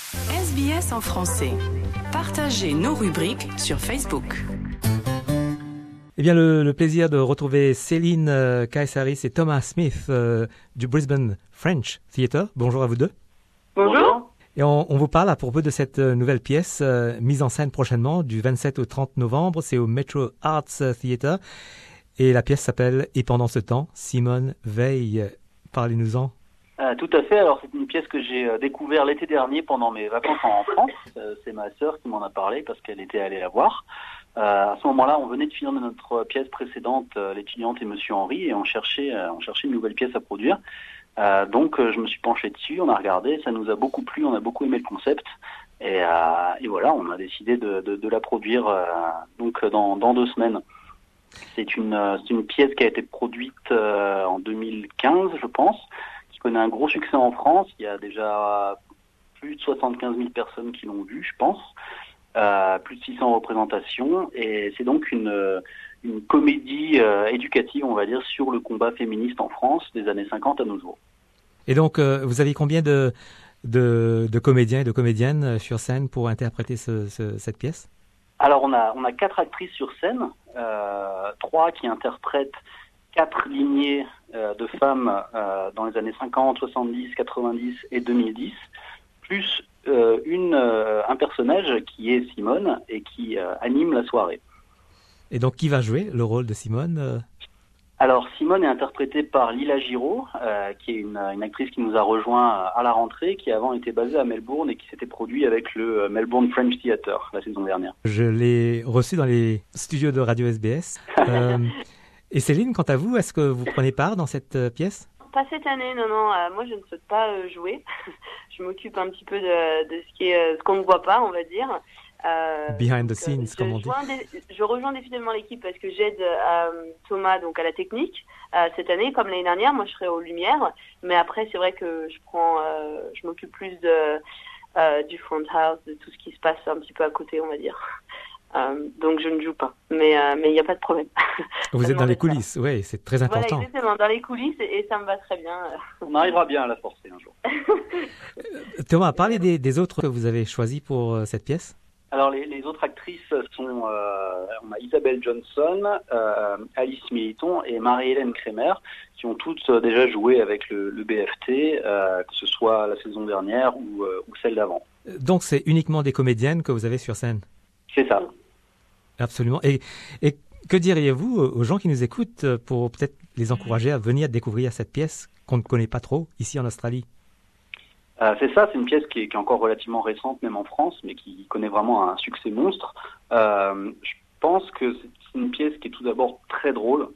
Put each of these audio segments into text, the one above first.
SBS en français. Partagez nos rubriques sur Facebook. Eh bien, le plaisir de retrouver Céline Caessaris et Thomas Smith du Brisbane French Theatre. Bonjour à vous deux. Bonjour. Et on vous parle à propos de cette nouvelle pièce mise en scène prochainement du 27 au 30 novembre. C'est au Metro Arts Theatre. Et la pièce s'appelle « Et pendant ce temps, Simone veille ». Parlez-nous-en. Tout à fait. Alors, c'est une pièce que j'ai découvert l'été dernier pendant mes vacances en France. C'est ma sœur qui m'en a parlé parce qu'elle était allée la voir. À ce moment-là, on venait de finir notre pièce précédente, L'étudiante et Monsieur Henri, et on cherchait une nouvelle pièce à produire. Donc, je me suis penché dessus, on a regardé, ça nous a beaucoup plu, on a beaucoup aimé le concept. Et voilà, on a décidé de la produire donc dans 2 semaines. C'est une pièce qui a été produite en 2015, je pense, qui connaît un gros succès en France. Il y a déjà plus de 75 000 personnes qui l'ont vue, je pense. Plus de 600 représentations. Et c'est donc une comédie éducative, on va dire, sur le combat féministe en France des années 50 à nos jours. Et donc, vous avez combien de comédiens et de comédiennes sur scène pour interpréter cette pièce ? Alors, on a 4 actrices sur scène, 3 qui interprètent 4 lignées de femmes dans les années 50, 70, 90 et 2010, plus un personnage qui est Simone et qui anime la soirée. Et donc, qui va jouer le rôle de Simone Alors, Simone est interprétée par Lila Giraud, qui est une actrice qui nous a rejoint à la rentrée, qui avant était basée à Melbourne et qui s'était produit avec le Melbourne French Theatre la saison dernière. Je l'ai reçue dans les studios de Radio SBS. Et Céline, quant à vous, est-ce que vous prenez part dans cette pièce ? Pas cette année, non. Moi, je ne souhaite pas jouer. Je m'occupe un petit peu de ce qu'on ne voit pas, on va dire. Behind the scenes, comme on dit. Je rejoins définitivement l'équipe parce que j'aide Thomas donc à la technique cette année, comme l'année dernière. Moi, je serai aux lumières, mais après, c'est vrai que je m'occupe plus du front house, de tout ce qui se passe un petit peu à côté, on va dire. Donc je ne joue pas, mais il n'y a pas de problème. Vous êtes dans les coulisses, oui, c'est très important. Voilà, exactement, dans les coulisses et ça me va très bien. On arrivera bien à la forcer un jour. Thomas, parlez des autres que vous avez choisis pour cette pièce. Alors les autres actrices sont, on a Isabelle Johnson, Alice Militon et Marie-Hélène Kremer, qui ont toutes déjà joué avec le BFT, que ce soit la saison dernière ou celle d'avant. Donc c'est uniquement des comédiennes que vous avez sur scène ? C'est ça. Absolument. Et que diriez-vous aux gens qui nous écoutent pour peut-être les encourager à venir découvrir cette pièce qu'on ne connaît pas trop ici en Australie ? C'est ça, c'est une pièce qui est encore relativement récente, même en France, mais qui connaît vraiment un succès monstre. Je pense que c'est une pièce qui est tout d'abord très drôle,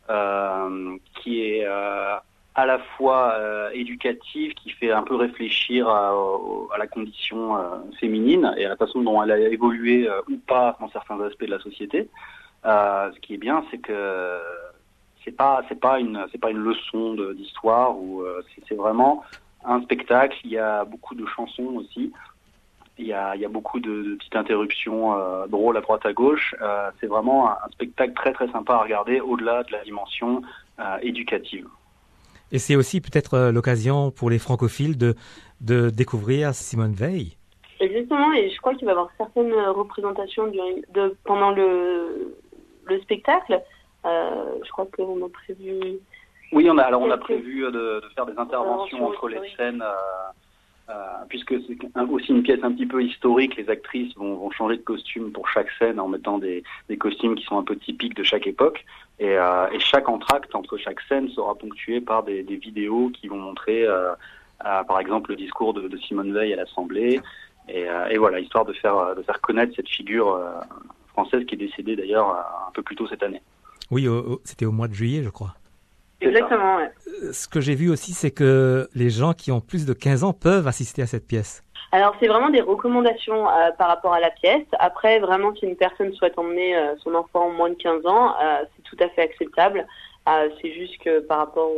qui est à la fois éducative, qui fait un peu réfléchir à la condition féminine et à la façon dont elle a évolué ou pas dans certains aspects de la société. Ce qui est bien, c'est que c'est pas une leçon d'histoire ou c'est vraiment un spectacle. Il y a beaucoup de chansons aussi. Il y a beaucoup de petites interruptions drôles à droite à gauche. C'est vraiment un spectacle très très sympa à regarder au-delà de la dimension éducative. Et c'est aussi peut-être l'occasion pour les francophiles de découvrir Simone Veil. Exactement, et je crois qu'il va y avoir certaines représentations pendant le spectacle. Je crois qu'on a prévu... Oui, on a prévu de faire des interventions entre les scènes, puisque c'est aussi une pièce un petit peu historique. Les actrices vont changer de costume pour chaque scène en mettant des costumes qui sont un peu typiques de chaque époque. Et chaque entracte entre chaque scène sera ponctué par des vidéos qui vont montrer, par exemple, le discours de Simone Veil à l'Assemblée. Et voilà, histoire de faire connaître cette figure française qui est décédée d'ailleurs un peu plus tôt cette année. Oui, c'était au mois de juillet, je crois. Exactement, ouais. Ce que j'ai vu aussi, c'est que les gens qui ont plus de 15 ans peuvent assister à cette pièce. Alors, c'est vraiment des recommandations par rapport à la pièce. Après, vraiment, si une personne souhaite emmener son enfant moins de 15 ans, c'est tout à fait acceptable. C'est juste que par rapport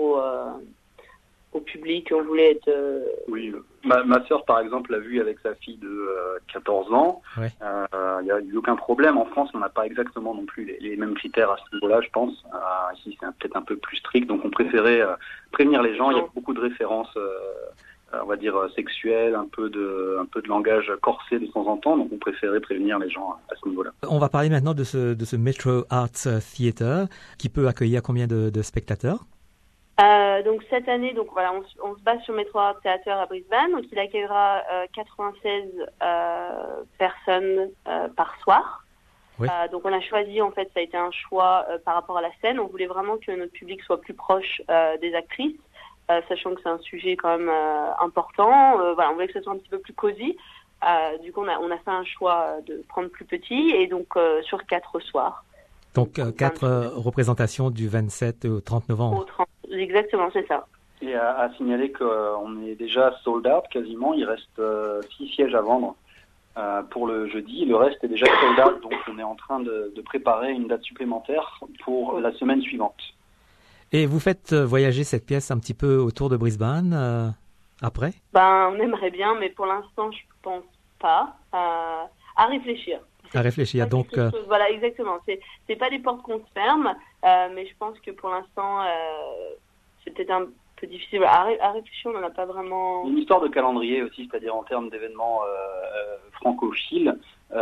au public, on voulait être... Oui, ma sœur, par exemple, l'a vu avec sa fille de 14 ans. Ouais. Il n'y a eu aucun problème. En France, on n'a pas exactement non plus les mêmes critères à ce niveau-là, je pense. Ici, c'est peut-être un peu plus strict. Donc, on préférait prévenir les gens. Il y a beaucoup de références on va dire sexuel, un peu de langage corsé de temps en temps, donc on préférait prévenir les gens à ce niveau-là. On va parler maintenant de ce Metro Arts Theatre qui peut accueillir combien de spectateurs? Donc cette année, donc voilà, on se base sur Metro Arts Theatre à Brisbane, donc il accueillera 96 personnes par soir. Oui. Donc on a choisi, en fait, ça a été un choix par rapport à la scène. On voulait vraiment que notre public soit plus proche des actrices, sachant que c'est un sujet quand même important. Voilà, on voulait que ce soit un petit peu plus cosy. Du coup, on a fait un choix de prendre plus petit et donc sur 4 soirs. Donc 4 représentations du 27 au 30 novembre. Exactement, c'est ça. Et à signaler qu'on est déjà sold out quasiment. Il reste 6 sièges à vendre pour le jeudi. Le reste est déjà sold out, donc on est en train de préparer une date supplémentaire pour la semaine suivante. Et vous faites voyager cette pièce un petit peu autour de Brisbane après? On aimerait bien, mais pour l'instant, je pense pas. À réfléchir. À réfléchir, donc... Voilà, exactement. C'est pas des portes qu'on se ferme, mais je pense que pour l'instant, c'est peut-être un peu difficile. À réfléchir, on n'en a pas vraiment... Une histoire de calendrier aussi, c'est-à-dire en termes d'événements francophiles.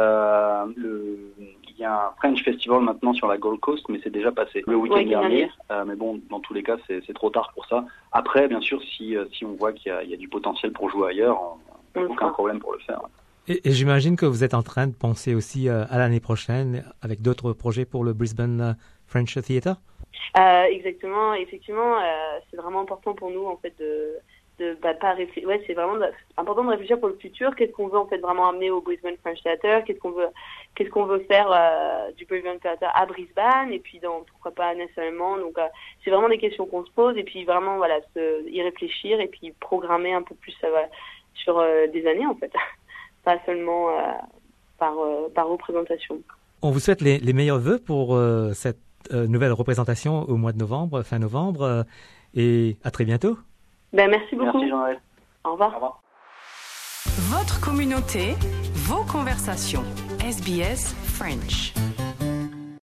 Il y a un French Festival maintenant sur la Gold Coast, mais c'est déjà passé le week-end dernier. Mais bon, dans tous les cas, c'est trop tard pour ça. Après, bien sûr, si on voit qu'il y a du potentiel pour jouer ailleurs, aucun problème pour le faire. Et j'imagine que vous êtes en train de penser aussi à l'année prochaine avec d'autres projets pour le Brisbane French Theatre? Exactement, effectivement, c'est vraiment important pour nous en fait pas réfléchir. Ouais, c'est vraiment important de réfléchir pour le futur. Qu'est-ce qu'on veut en fait vraiment amener au Brisbane French Theatre? Qu'est-ce qu'on veut faire du Brisbane Theatre à Brisbane et puis pourquoi pas nationalement. Donc c'est vraiment des questions qu'on se pose et puis vraiment voilà y réfléchir et puis programmer un peu plus sur des années en fait. Pas seulement par représentation. On vous souhaite les meilleurs vœux pour cette nouvelle représentation au mois de novembre, fin novembre, et à très bientôt. Merci beaucoup. Merci Jean-Noël. Au revoir. Au revoir. Votre communauté, vos conversations. SBS French.